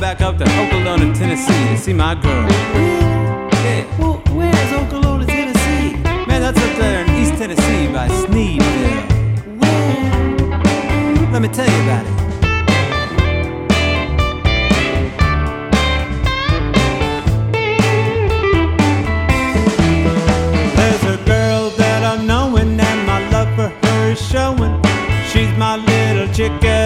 back up to Okolona, Tennessee to see my girl. Yeah. Well, where's Okolona, Tennessee? Man, that's up there in East Tennessee by Sneedville. Where? Let me tell you about it. There's a girl that I'm knowing and my love for her is showing. She's my little chicken